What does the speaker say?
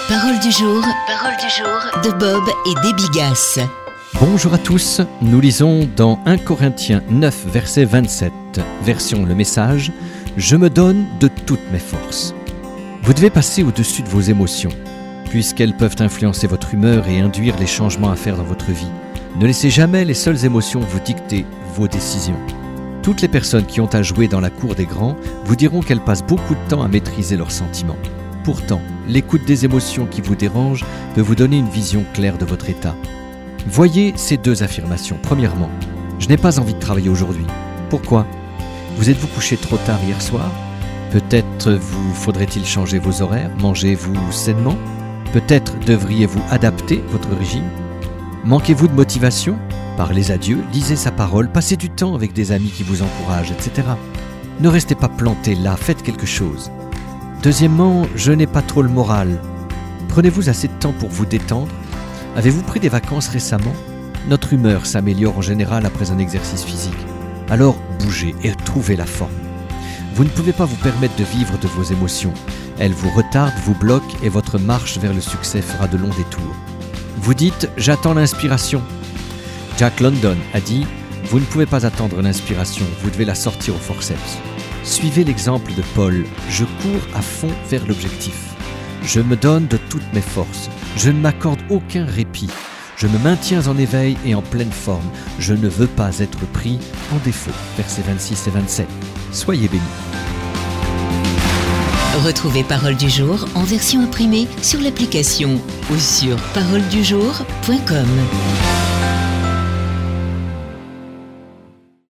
Parole du jour de Bob et Déby Gasse. Bonjour à tous, nous lisons dans 1 Corinthiens 9, verset 27, version Le Message, « Je me donne de toutes mes forces ». Vous devez passer au-dessus de vos émotions, puisqu'elles peuvent influencer votre humeur et induire les changements à faire dans votre vie. Ne laissez jamais les seules émotions vous dicter vos décisions. Toutes les personnes qui ont à jouer dans la cour des grands vous diront qu'elles passent beaucoup de temps à maîtriser leurs sentiments. Pourtant, l'écoute des émotions qui vous dérangent peut vous donner une vision claire de votre état. Voyez ces deux affirmations. Premièrement, je n'ai pas envie de travailler aujourd'hui. Pourquoi ? Vous êtes-vous couché trop tard hier soir ? Peut-être vous faudrait-il changer vos horaires ? Mangez-vous sainement ? Peut-être devriez-vous adapter votre régime ? Manquez-vous de motivation ? Parlez à Dieu, lisez sa parole, passez du temps avec des amis qui vous encouragent, etc. Ne restez pas planté là, faites quelque chose. Deuxièmement, je n'ai pas trop le moral. Prenez-vous assez de temps pour vous détendre ? Avez-vous pris des vacances récemment ? Notre humeur s'améliore en général après un exercice physique. Alors bougez et trouvez la forme. Vous ne pouvez pas vous permettre de vivre de vos émotions. Elles vous retardent, vous bloquent et votre marche vers le succès fera de longs détours. Vous dites « j'attends l'inspiration ». Jack London a dit « vous ne pouvez pas attendre l'inspiration, vous devez la sortir au forceps ». Suivez l'exemple de Paul, je cours à fond vers l'objectif. Je me donne de toutes mes forces, je ne m'accorde aucun répit. Je me maintiens en éveil et en pleine forme. Je ne veux pas être pris en défaut. Versets 26 et 27. Soyez bénis. Retrouvez Parole du jour en version imprimée sur l'application ou sur paroledujour.com.